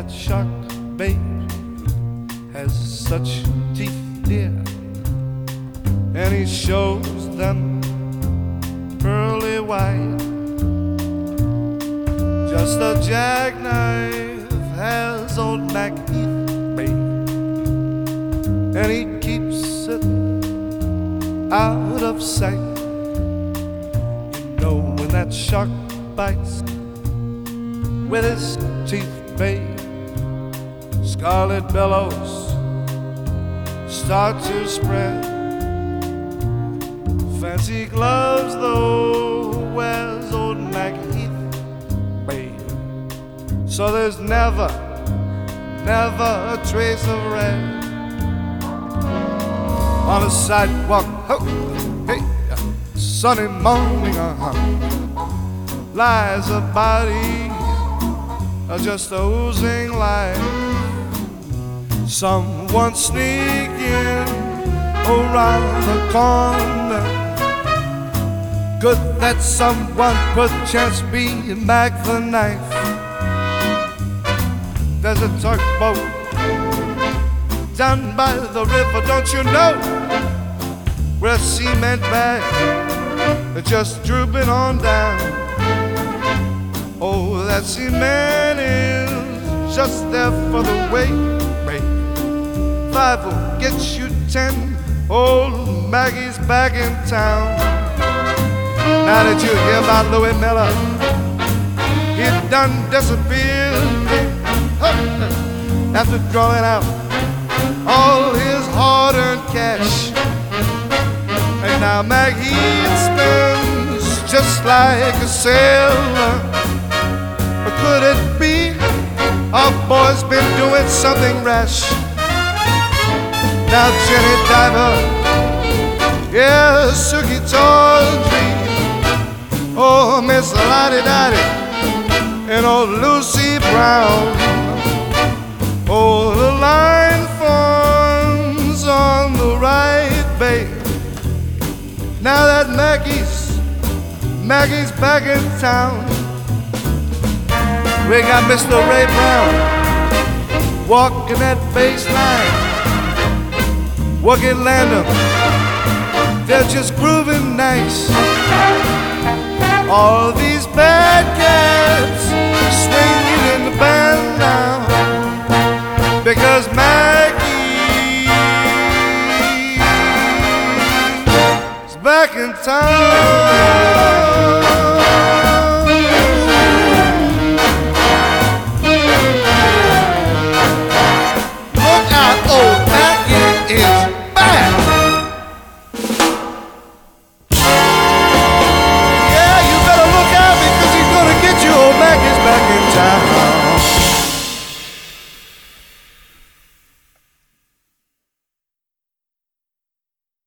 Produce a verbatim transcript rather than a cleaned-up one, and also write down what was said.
that shark, babe, has such teeth, dear, and he shows them pearly white. Just a jackknife has old Mac Heath, babe, and he keeps it out of sight. You know when that shark bites with his teeth, babe, scarlet billows start to spread. Fancy gloves though wears old Mac Heath, babe, so there's never, never a trace of red. On a sidewalk, ho, hey, sunny morning, uh-huh, lies a body just oozing life. Someone sneaking around the corner. Could that someone perchance be Mac the Knife? There's a tugboat down by the river, don't you know, where cement bags are just drooping on down. Oh, that cement is just there for the weight. Five will get you ten. Old Maggie's back in town. Now that you hear about Louis Miller, he done disappeared after drawing out all his hard-earned cash. And now Maggie spends just like a sailor. But could it be our boy's been doing something rash? Now Jenny Diver, yeah, Suki Tawdry, oh, Miss Lottie Dottie, and old Lucy Brown. Oh, the line forms on the right, babe. Now that Maggie's, Maggie's back in town. We got Mister Ray Brown walking that bass line, working Landham, they're just grooving nice. All these bad cats swinging in the band now, because Maggie's back in town.